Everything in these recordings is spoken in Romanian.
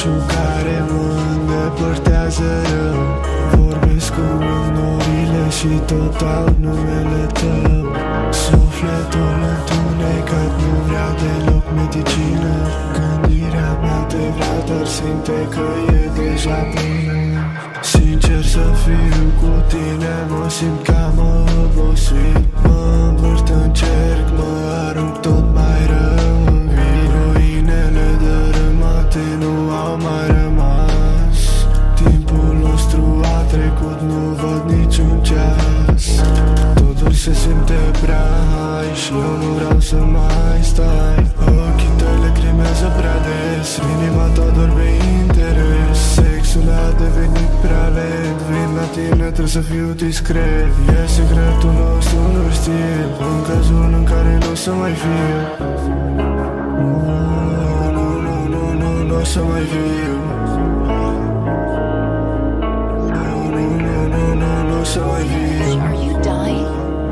roșu care mă îndepărtează rău. Vorbesc cu norile și tot aud numele tău. Sufletul întunecat nu vrea deloc medicină. Gândirea mea te vrea, dar simte că e deja plină. Sincer să fiu cu tine, mă simt cam obosit. Mă învârt în cerc, mă arunc tot mai rău. Ruinele dărâmate nu au mai rămas. Timpul nostru a trecut, nu văd niciun ceas. Totul se simte prea high și eu nu vreau să mai stai. Ochii tăi lacrimează prea des, inima ta doarme interes. Sexul a devenit prea lent, vin la tine, trebuie să fiu discret. E secretul nostru, nu știe, în cazul în care nu o să mai fie. Nu o să mai fiu. Nu o să mai fiu. Are you dying?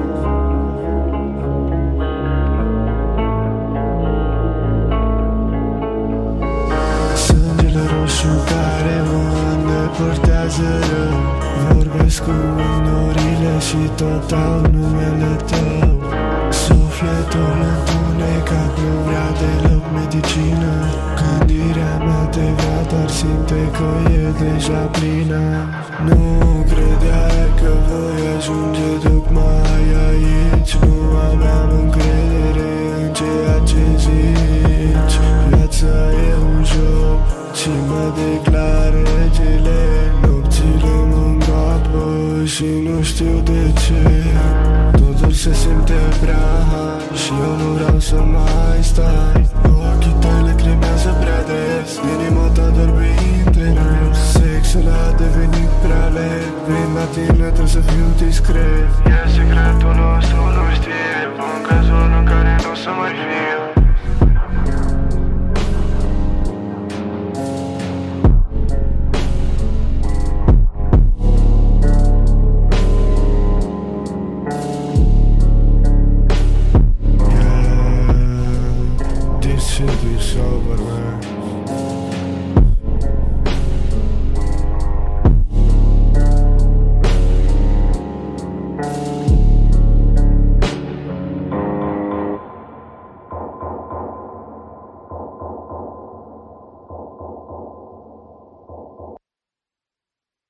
Sângele roșu care mă îndepărtează rău. Vorbesc cu norile și tot aud numele tău. Sufletul întunecat nu vrea deloc medicină. Gândirea mea te vrea, dar simte că e deja plină. Nu credeai că voi ajunge tocmai aici. Nu aveam încredere în ceea ce zici. Viața e un joc și mă declar regele. Nopțile mă îngroapă și nu știu de ce. Totul se simte prea high și eu nu vreau să mai stai. Ochii tăi lacrimează prea des, inima ta doarme interes. Sexul a devenit prea lent, vin la tine, trebuie să fiu discret. E secretul nostru, nu știe, în cazul în care nu o să mai fiu. This shit is over, man.